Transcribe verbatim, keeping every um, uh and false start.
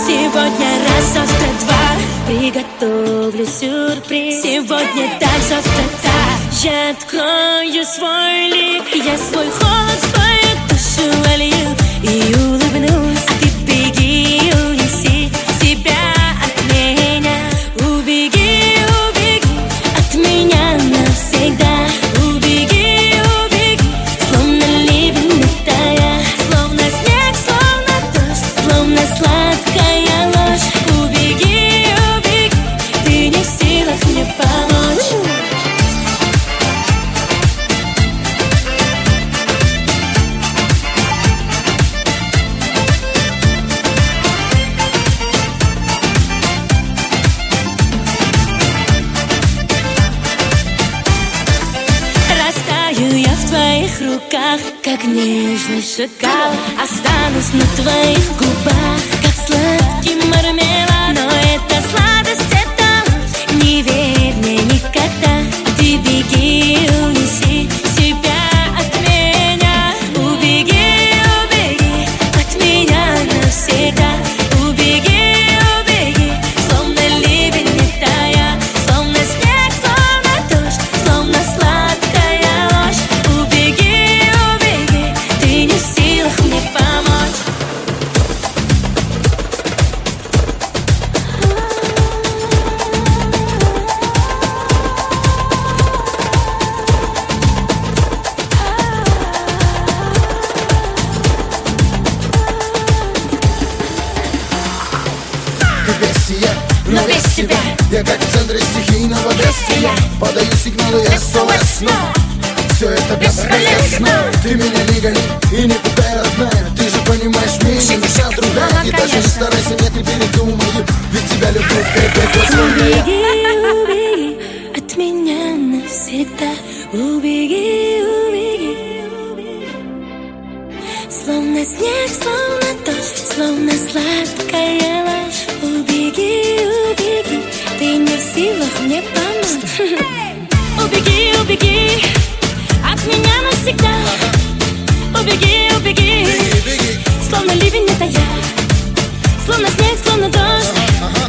Сегодня раз, завтра два, приготовлю сюрприз. Сегодня так, завтра так, я открою свой лик. Я свой холод, свою душу волью и улыбнусь. А ты беги, унеси себя от меня. Убеги, убеги от меня навсегда. Убеги, убеги, словно ливень летая, словно снег, словно дождь, словно сладкая ложь. Убеги, убеги, ты не в силах мне помочь. Растаю я в твоих руках, как нежный шоколад. Останусь на твоих губах, как сладкий мармелад. Но эта сладость, это ложь, не верь мне никогда. Ты беги, унеси себя от меня. Убеги, убеги от меня навсегда. Убеги, убеги, словно ливень летая, словно снег, словно дождь, словно сладкая ложь. Убеги, убеги, ты не в силах мне помочь. Ты без сия, Но без тебя я как в центре стихийного бедствия. Подаю сигналы эс о эс, но все это бесполезно. Ты меня не гони и не путай, родная. Ты же понимаешь, мне не нужна другая. И даже не старайся, нет, не передумаю, ведь тебя люблю, ты Убеги, убеги от меня навсегда. Убеги, убеги, словно снег, словно дождь, словно сладкая ложь. Убеги, убеги, ты не в силах мне помочь. Убеги, убеги от меня навсегда. Убеги, убеги, словно ливень летая, словно снег, словно дождь,